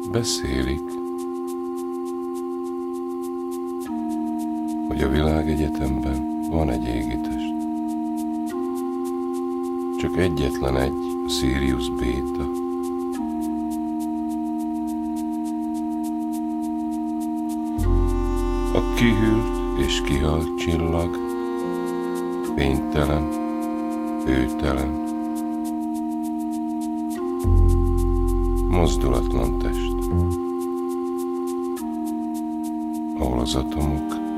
azt beszélik, hogy a világegyetemben van egy égitest. Csak egyetlen egy, Sirius Béta. A kihűlt és kihalt csillag, fénytelen, hőtelen, mozdulatlan test, ahol az atomok